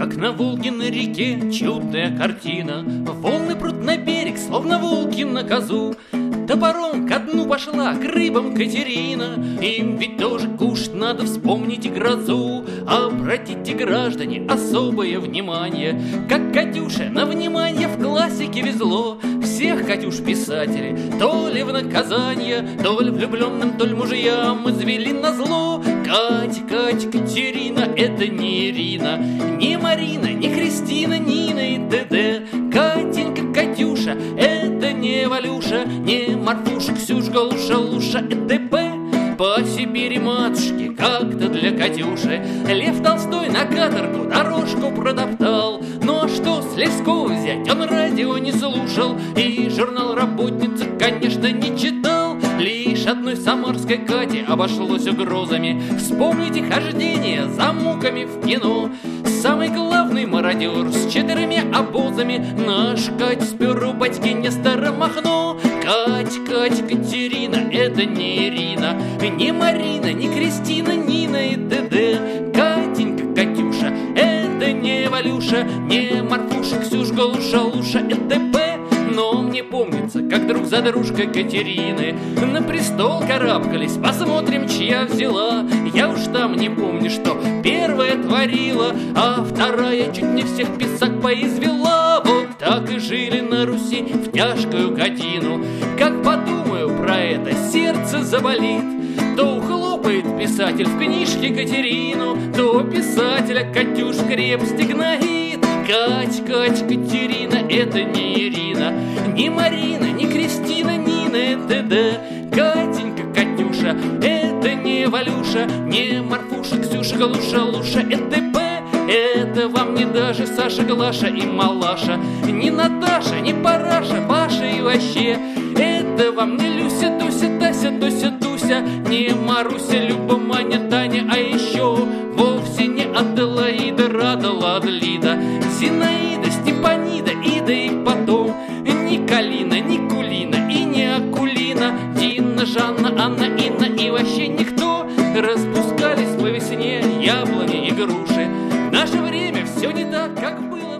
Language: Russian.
Как на Волге на реке чудная картина. Волны прут на берег, словно волки на козу. Топором ко дну пошла, к рыбам Катерина. Им ведь тоже кушать надо, вспомните грозу. Обратите, граждане, особое внимание. Как Катюше на внимание в классике везло. Всех Катюш писателей то ли в наказание, то ли влюбленным, то ли мужьям извели назло. Катя, Катя, Катерина, это не Ирина, не Марина, не Христина, Нина и т.д. Катенька, Катюша, это не Валюша, не Марфуша, Ксюшка, Луша, Луша и т.п. По Сибири матушки как-то для Катюши Лев Толстой на каторгу дорожку протоптал. Ну а что с Лескова взять? Он радио не слушал и журнал «Работница», конечно, не читал. Лишь одной самарской Кате обошлось угрозами. Вспомните хождение за муками в кино. Самый главный мародер с 4 обозами наш Кать спер у батьки Нестора Махно. Кать, Кать, Катерина, это не Ирина, не Марина, не Кристина, Нина и т.д. Катенька, Катюша, это не Валюша, не Марфуша, Ксюшка, Луша, Луша и т.п. Но мне помнится, как друг за дружкой Катерины на престол карабкались. Посмотрим, чья взяла. Я уж там не помню, что первая творила, а вторая чуть не всех писак поизвела. Вот так и жили на Руси в тяжкую годину. Как подумаю про это, сердце заболит. То ухлопает писатель в книжке Катерину, то писателя Катюш крепости гноит. Кать, Кать, Катерина, это не Ирина, не Марина, не Кристина, Нина и т.д. Катенька, Катюша, это не Валюша, не Марфуша, Ксюша, Луша, Луша и т.п. Это вам не даже Саша, Глаша и Малаша, не Наташа, не Параша, Паша и вообще. Это вам не Люся, Дуся, Тася, Дося, Дуся, не Маруся, Люба, Маня, Таня, а еще вовсе не Аделаида, Рада, Лада, Лида, Зинаида, Степанида, Ида и потом ни Калина, ни Кулина и не Акулина, Дина, Жанна, Анна, Инна и вообще никто. Распускались по весне яблони и груши. В наше время все не так, как было.